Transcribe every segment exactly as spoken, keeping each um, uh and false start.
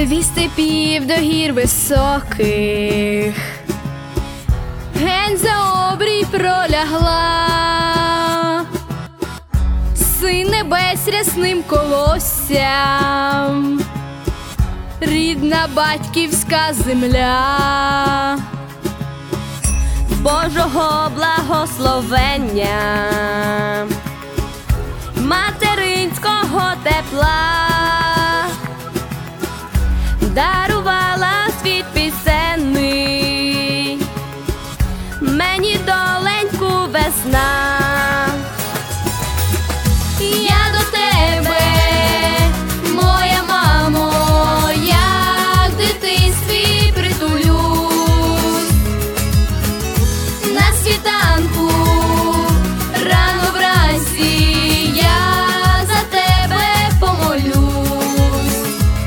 від степів до гір високих, ген за обрій пролягла, син небес рясним колоссям, рідна батьківська земля. Божого благословення, материнського тепла, дарувала світ пісенний мені, доленьку, весна. Я до тебе, моя мамо, як в дитинстві притулюсь, на світанку, рано вранці я за тебе помолюсь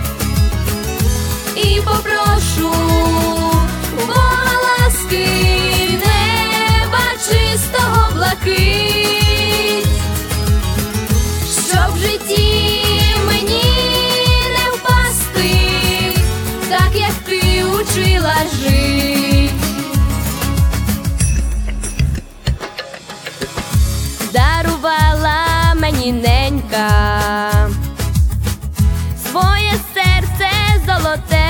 і попрошу Бога ласки, неба чистого блакить, щоб в житті мені не впасти, так як ти учила жить. Дарувала мені ненька своє серце золоте,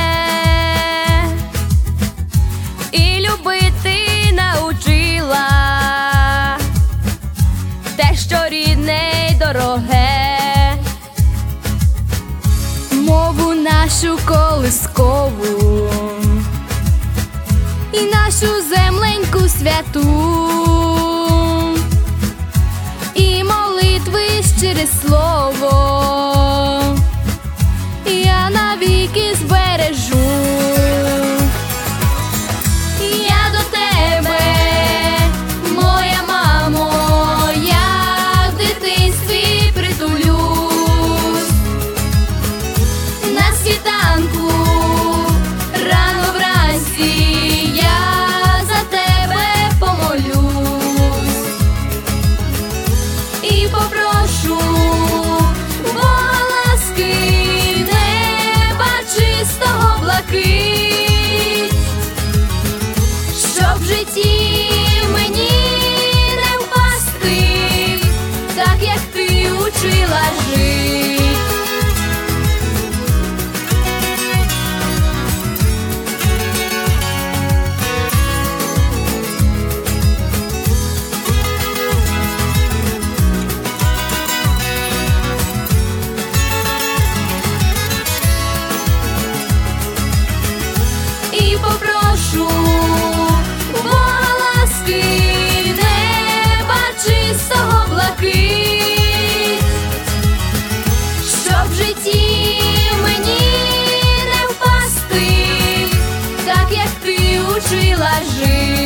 і любити научила те, що рідне й дороге. Мову нашу колискову і нашу земленьку святу, і молитви щире слово я навіки збережу. Я до тебе, моя мамо, як в дитинстві притулюсь, на світанку, рано вранці я за тебе помолюсь і попрошу Бога ласки, неба чистого блакить, щоб в житті мені не впасти, так як ти учила жить. І попрошу Бога ласки, неба чистого блакить, щоб в житті мені не впасти, так як ти учила жить.